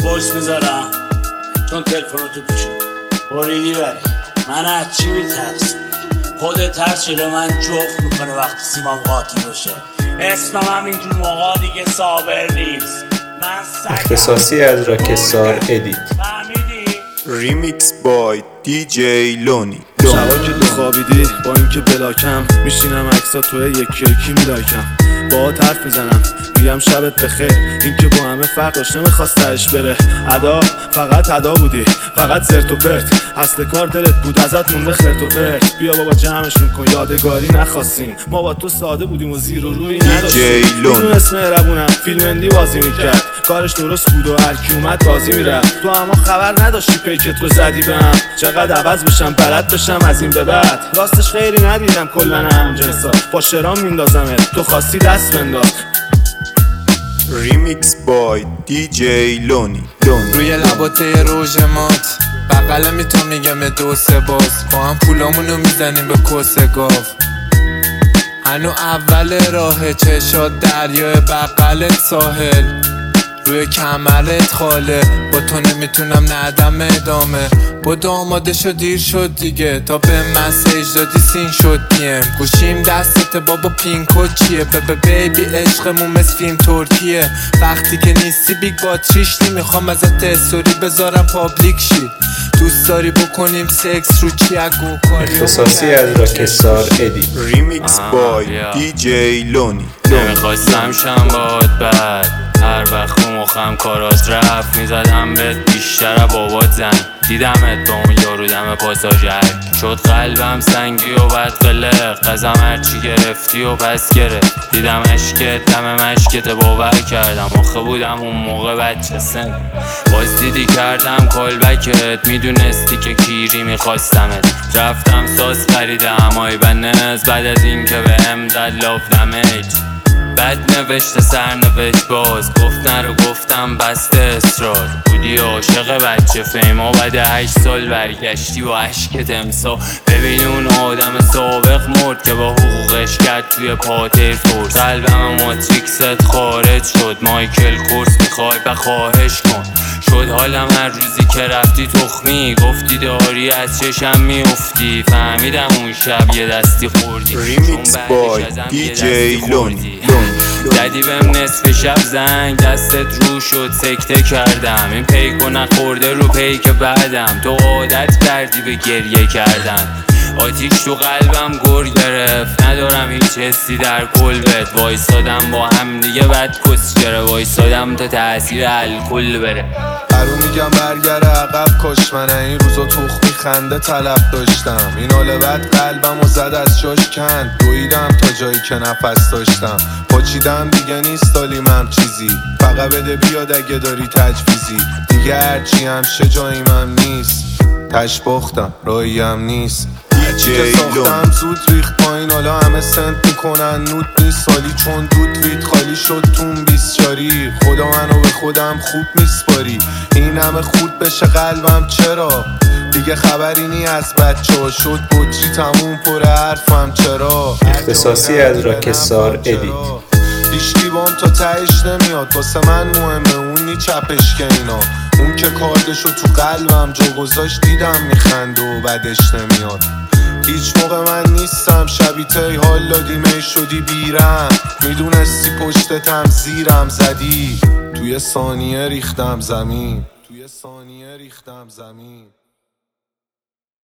وایس میذارم چون تلفناتو پیشم بریدی بری. من از چی میترسم؟ خودت ترس شده من جفت میکنه وقتی سیمام قاطی باشه. اسمم هم اینجور موقع دیگه صابر نیست. من اختصاصی از راکستار ادیت. ریمیکس بای دی جی لونی. شبا که تو خوابیدی با اینکه بلاکم میشینم عکسا توی یکی یکی میلایکم، باهات حرف میزنم میگم شبت بخیر. اینکه با همه فرق داشت نمیخواست تهش بره. ادا فقط ادا بودی، فقط زرت و پرت. اصل کار دلت بود ازت مونده خرت و پرت. بیا بابا جمعشون کن یادگاری نخواستیم. ما با تو ساده بودیم و زیر و روی نداشتیم. میدون اسم ربونم فیلم اندی بازی میکرد، کارش درست بود و هرکی اومد بازی میرفت. تو اما خبر نداشتی پیکت رو زدی بهم. چقدر عوض بشم بلد بشم از این به بعد. راستش خیلی ندیدم کلا هم جنسا. با شرام میندازمت تو خواستی دست بنداز. ریمیکس بای دی جی لونی. روی لباته روژ مات بقلمی تو میگم دو سه باز. با هم پولامونو میزنیم به کسه گاو. هنو اول راه چشات دریای بقلت ساحل. روی کمرت خاله با تو نمیتونم ندم ادامه. بدو آماده شد دیر شد دیگه تا به مسیج دادی سین شد پیم. گوشیم دستت بابا پینکو چیه بیبی عشقمون مثل فیلم ترکیه. وقتی که نیستی بیگ باتریش نمیخوام ازت استوری بذارم پابلیک شی. دوست داری بکنیم سکس رو چی اگو کاری. اختصاصی از راکستار ادیت. ریمیکس بای دی جی لونی. نمیخواستم شم باد بد، هر وقت رو مخم کارات رفت میزدم بهت بیشتر بابات زنگ. دیدمت با اون یارو دم پاساژر شد قلبم سنگی و بد قلق. قزم هرچی گرفتی و پس گرفت. دیدم عشقت دم مشکت باور کردم. آخه بودم اون موقع بچه سن. باز دیدی کردم کالبکت میدونستی که کیری میخواستمت. رفتم ساز خریدم آی بنز بعد از این که بهم داد لاف دمیج. بد نوشته سرنوشت باز گفت نرو گفتم بسته اصرار. بودی عاشق بچه فیما بعد 8 سال برگشتی و عشقت امسا. ببین اون آدم سابق مرد که با حقوقش کرد توی پاتر فورس. قلبم ماتریکست خارج شد مایکل کورس میخوای بخواهش کن. شد حالم هر روزی که رفتی تخمی گفتی داری از چشم میافتی. فهمیدم اون شب یه دستی خوردی. ریمیکس بای دی جی لونی. زدی بهم نصف شب زنگ دستت رو شد سکته کردم. این پیکو نخورده رو پیک بعدم. تو عادت کردی به گریه کردن. آتیش تو قلبم گر گرفت ندارم هیچ حسی در کلبت. وایسادم با هم دیگه بد کسچره وایسادم تا تأثیر الکل بره. هرو میگم برگره عقب کش من این روزا تخمی خنده طلب داشتم. این حال بد قلبم و زد از جاش کند. دویدم تا جایی که نفس داشتم. پاچیدم دیگه نیست حالیم چیزی. فقط بده بیاد اگه داری تجویزی. دیگه هرچی همشه جاییم هم نیست. تشباختم راهیم نیست. که ساختم زود ریخت پایین حالا همه سنت میکنن نود نیست سالی. چون دود وید خالی شد تون بیسچاری. خدا منو به خودم خوب میسپاری. این همه خود بشه قلبم چرا دیگه خبری نی از بچه ها. شد بطری تموم پر حرفم چرا. اختصاصی از راکستار ادیت. هیچکی بام تا تهش نمیاد واسه من مهمه اون نی چپش که اینا. اون که کاردشو تو قلبم جا گذاشت دیدم میخنده و بدش نمیاد. هیچ موقع من نیستم شبیه حال دادی می شدی بیرم. میدونستی پشتتم زیرم زدی. توی ثانیه ریختم زمین.